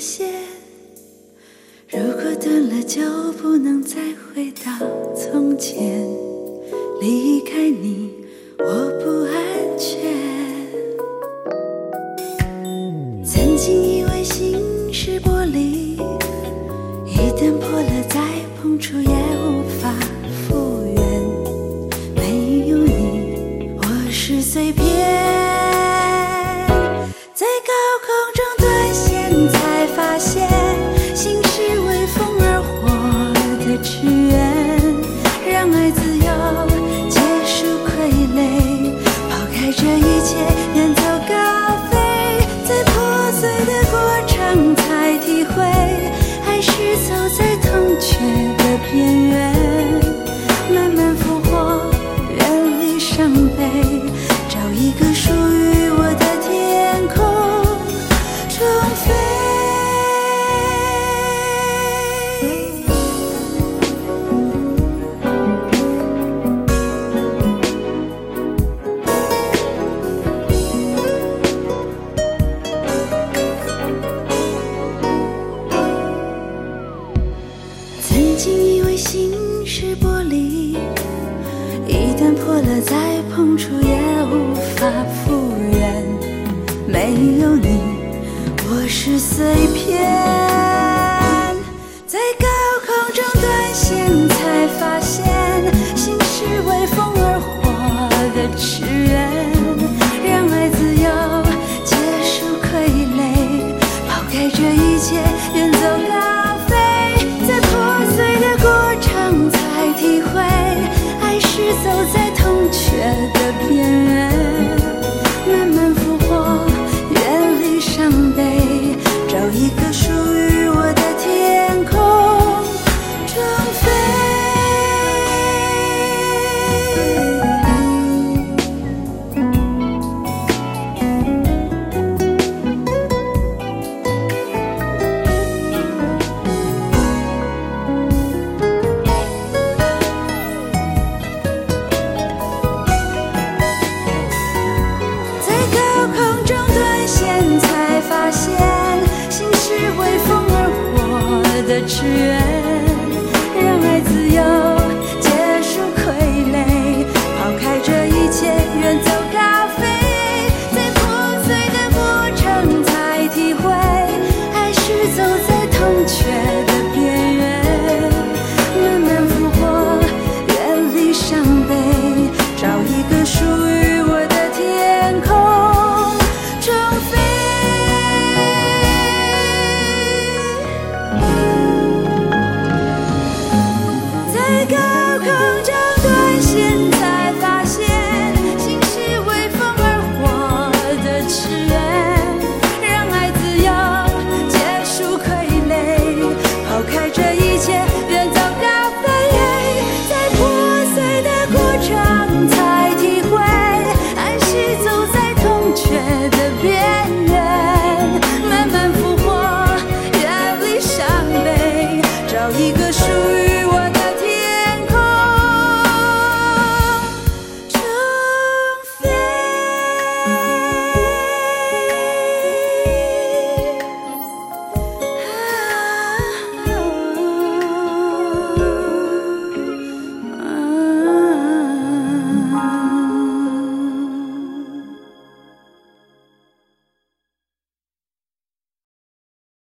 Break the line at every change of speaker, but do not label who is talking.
现，如果断了就不能再回到从前，离开你我不安全。曾经以为心是玻璃，一旦破了再碰触也无法复原，没有你我是碎片。在高空中断线，才发现心是为风而活的志愿，让爱自由结束傀儡，抛开这一切远走高飞，在破碎的过程才体会，爱是走在痛觉的边缘，慢慢复活，远离伤悲，找一个属于我的天空，重飞。曾经以为心是玻璃，一旦破了再碰触也无法复原，没有你我是碎片。